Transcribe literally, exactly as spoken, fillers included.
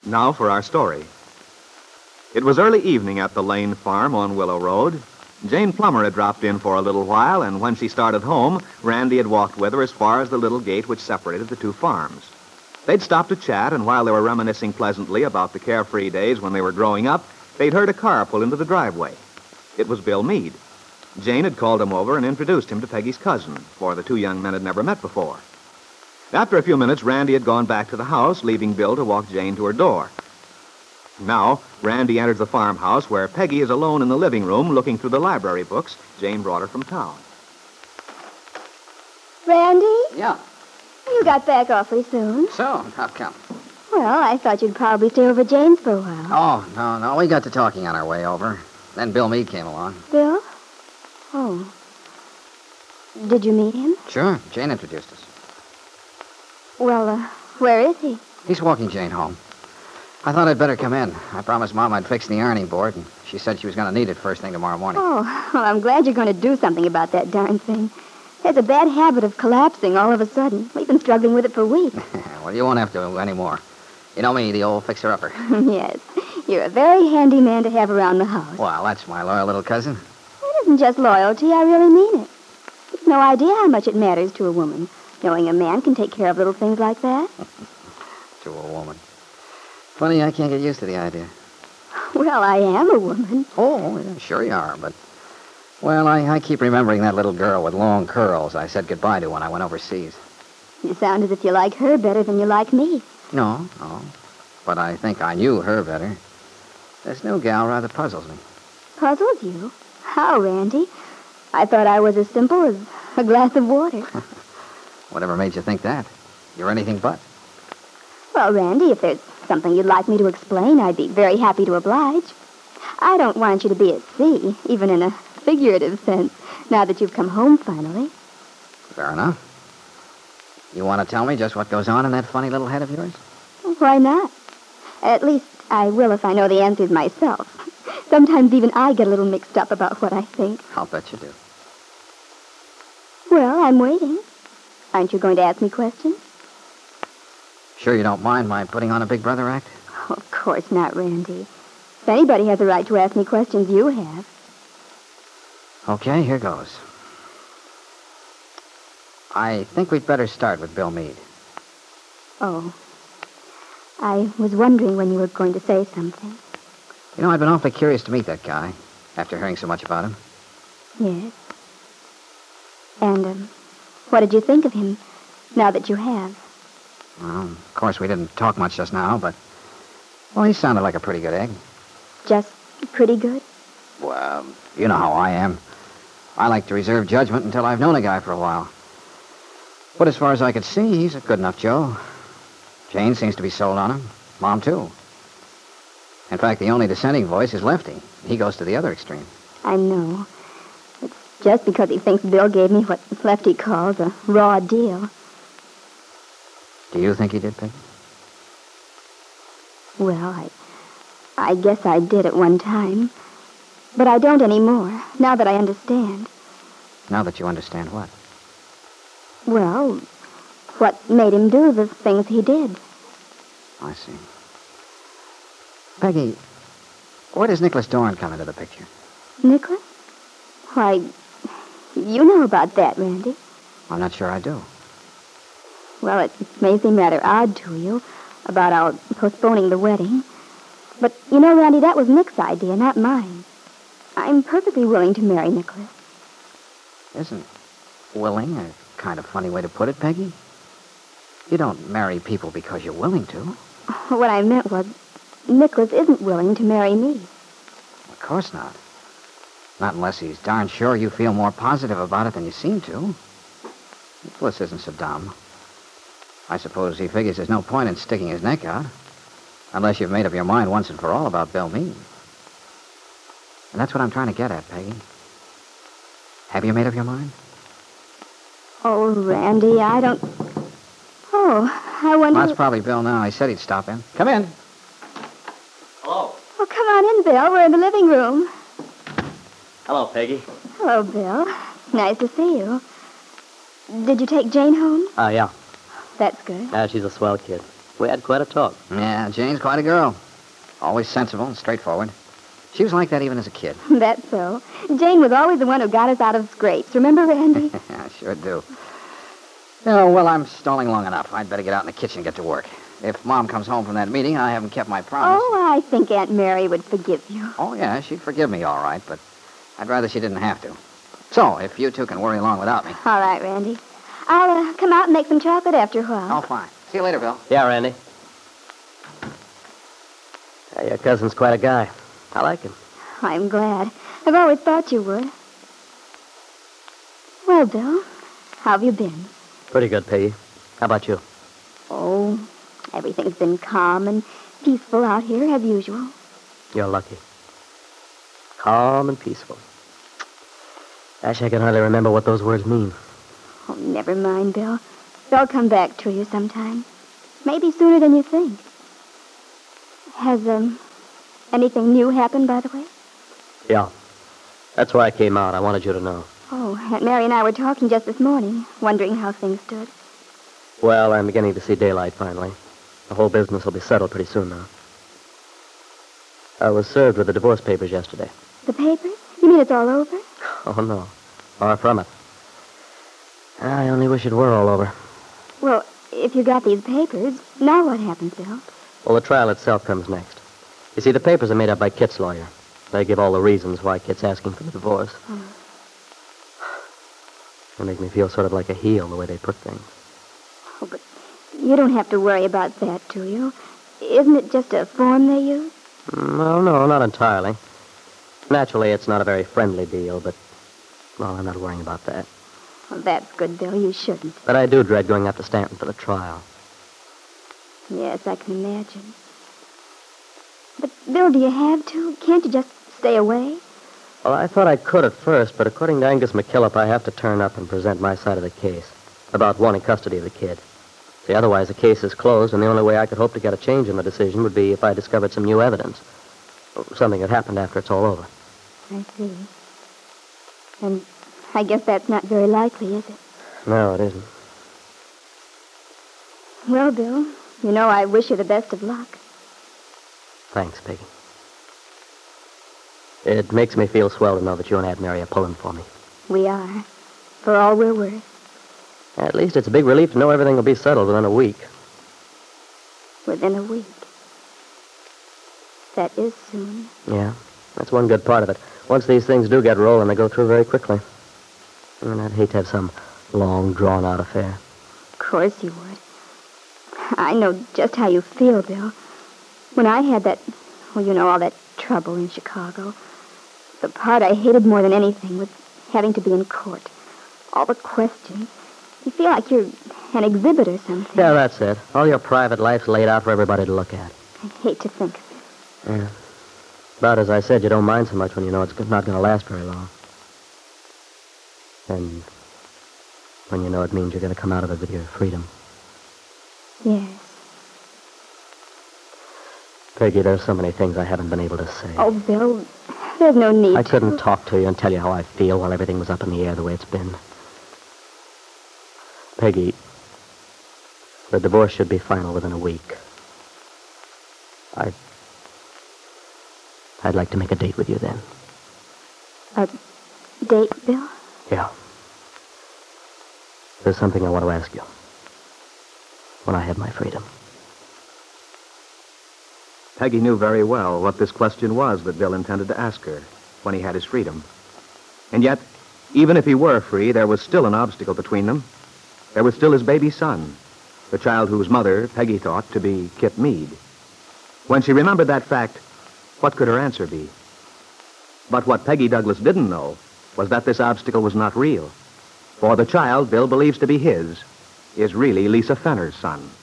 Now for our story. It was early evening at the Lane farm on Willow Road. Jane Plummer had dropped in for a little while, and when she started home, Randy had walked with her as far as the little gate which separated the two farms. They'd stopped to chat, and while they were reminiscing pleasantly about the carefree days when they were growing up, they'd heard a car pull into the driveway. It was Bill Meade. Jane had called him over and introduced him to Peggy's cousin, for the two young men had never met before. After a few minutes, Randy had gone back to the house, leaving Bill to walk Jane to her door. Now, Randy enters the farmhouse where Peggy is alone in the living room looking through the library books Jane brought her from town. Randy? Yeah. You got back awfully soon. So, how come? Well, I thought you'd probably stay over at Jane's for a while. Oh, no, no. We got to talking on our way over. Then Bill Meade came along. Bill? Oh. Did you meet him? Sure. Jane introduced us. Well, uh, where is he? He's walking Jane home. I thought I'd better come in. I promised Mom I'd fix the ironing board, and she said she was going to need it first thing tomorrow morning. Oh, well, I'm glad you're going to do something about that darn thing. It has a bad habit of collapsing all of a sudden. We've been struggling with it for weeks. Well, you won't have to anymore. You know me, the old fixer-upper. Yes. You're a very handy man to have around the house. Well, that's my loyal little cousin. It isn't just loyalty. I really mean it. You've no idea how much it matters to a woman, knowing a man can take care of little things like that. To a woman. Funny, I can't get used to the idea. Well, I am a woman. Oh, yeah, sure you are, but... Well, I, I keep remembering that little girl with long curls I said goodbye to when I went overseas. You sound as if you like her better than you like me. No, no. But I think I knew her better. This new gal rather puzzles me. Puzzles you? How, Randy? I thought I was as simple as a glass of water. Whatever made you think that? You're anything but. Well, Randy, if there's something you'd like me to explain, I'd be very happy to oblige. I don't want you to be at sea, even in a figurative sense, now that you've come home finally. Fair enough. You want to tell me just what goes on in that funny little head of yours? Why not? At least I will if I know the answers myself. Sometimes even I get a little mixed up about what I think. I'll bet you do. Well, I'm waiting. Aren't you going to ask me questions? Sure you don't mind my putting on a Big Brother act? Oh, of course not, Randy. If anybody has a right to ask me questions, you have. Okay, here goes. I think we'd better start with Bill Meade. Oh. I was wondering when you were going to say something. You know, I've been awfully curious to meet that guy, after hearing so much about him. Yes. And, um, what did you think of him, now that you have? Well, of course, we didn't talk much just now, but... Well, he sounded like a pretty good egg. Just pretty good? Well, you know how I am. I like to reserve judgment until I've known a guy for a while. But as far as I could see, he's a good enough Joe. Jane seems to be sold on him. Mom, too. In fact, the only dissenting voice is Lefty. He goes to the other extreme. I know. It's just because he thinks Bill gave me what Lefty calls a raw deal. Do you think he did, Peggy? Well, I... I guess I did at one time. But I don't anymore, now that I understand. Now that you understand what? Well, what made him do the things he did. I see. Peggy, where does Nicholas Dorn come into the picture? Nicholas? Why, you know about that, Randy. I'm not sure I do. Well, it may seem rather odd to you about our postponing the wedding. But, you know, Randy, that was Nick's idea, not mine. I'm perfectly willing to marry Nicholas. Isn't willing a kind of funny way to put it, Peggy? You don't marry people because you're willing to. What I meant was, Nicholas isn't willing to marry me. Of course not. Not unless he's darn sure you feel more positive about it than you seem to. Nicholas isn't so dumb. I suppose he figures there's no point in sticking his neck out. Unless you've made up your mind once and for all about Bill Meade. And that's what I'm trying to get at, Peggy. Have you made up your mind? Oh, Randy, I don't... Oh, I wonder... Well, that's probably Bill now. He said he'd stop in. Come in. Hello. Oh, come on in, Bill. We're in the living room. Hello, Peggy. Hello, Bill. Nice to see you. Did you take Jane home? Uh, yeah. That's good. Uh, she's a swell kid. We had quite a talk. Yeah, Jane's quite a girl. Always sensible and straightforward. She was like that even as a kid. That's so. Jane was always the one who got us out of scrapes. Remember, Randy? I sure do. Oh, well, I'm stalling long enough. I'd better get out in the kitchen and get to work. If Mom comes home from that meeting, I haven't kept my promise. Oh, I think Aunt Mary would forgive you. Oh, yeah, she'd forgive me all right, but I'd rather she didn't have to. So, if you two can worry along without me. All right, Randy. I'll uh, come out and make some chocolate after a while. Oh, fine. See you later, Bill. Yeah, Randy. Yeah, your cousin's quite a guy. I like him. I'm glad. I've always thought you would. Well, Bill, how have you been? Pretty good, Peggy. How about you? Oh, everything's been calm and peaceful out here, as usual. You're lucky. Calm and peaceful. Actually, I can hardly remember what those words mean. Oh, never mind, Bill. They'll come back to you sometime. Maybe sooner than you think. Has, um, anything new happened, by the way? Yeah. That's why I came out. I wanted you to know. Oh, Aunt Mary and I were talking just this morning, wondering how things stood. Well, I'm beginning to see daylight, finally. The whole business will be settled pretty soon now. I was served with the divorce papers yesterday. The papers? You mean it's all over? Oh, no. Far from it. I only wish it were all over. Well, if you got these papers, now what happens, Bill? Well, the trial itself comes next. You see, the papers are made up by Kit's lawyer. They give all the reasons why Kit's asking for the divorce. Oh. They make me feel sort of like a heel, the way they put things. Oh, but you don't have to worry about that, do you? Isn't it just a form they use? Well, no, not entirely. Naturally, it's not a very friendly deal, but, well, I'm not worrying about that. Well, that's good, Bill. You shouldn't. But I do dread going up to Stanton for the trial. Yes, I can imagine. But, Bill, do you have to? Can't you just stay away? Well, I thought I could at first, but according to Angus McKillop, I have to turn up and present my side of the case about wanting custody of the kid. See, otherwise the case is closed, and the only way I could hope to get a change in the decision would be if I discovered some new evidence. Something that happened after it's all over. I see. And I guess that's not very likely, is it? No, it isn't. Well, Bill, you know I wish you the best of luck. Thanks, Peggy. It makes me feel swell to know that you and Aunt Mary are pulling for me. We are, for all we're worth. At least it's a big relief to know everything will be settled within a week. Within a week. That is soon. Yeah, that's one good part of it. Once these things do get rolling, they go through very quickly. And I'd hate to have some long, drawn-out affair. Of course you would. I know just how you feel, Bill. When I had that, well, you know, all that trouble in Chicago, the part I hated more than anything was having to be in court. All the questions. You feel like you're an exhibit or something. Yeah, that's it. All your private life's laid out for everybody to look at. I hate to think of it. Yeah. But as I said, you don't mind so much when you know it's not going to last very long. And when you know it means you're going to come out of it with your freedom. Yes. Peggy, there's so many things I haven't been able to say. Oh, Bill, there's no need I couldn't to. talk to you and tell you how I feel while everything was up in the air the way it's been. Peggy, the divorce should be final within a week. I... I'd like to make a date with you then. A date, Bill? Yeah. There's something I want to ask you. When I have my freedom. Peggy knew very well what this question was that Bill intended to ask her when he had his freedom. And yet, even if he were free, there was still an obstacle between them. There was still his baby son, the child whose mother, Peggy thought, to be Kit Meade. When she remembered that fact, what could her answer be? But what Peggy Douglas didn't know was that this obstacle was not real. For the child Bill believes to be his is really Lisa Fenner's son.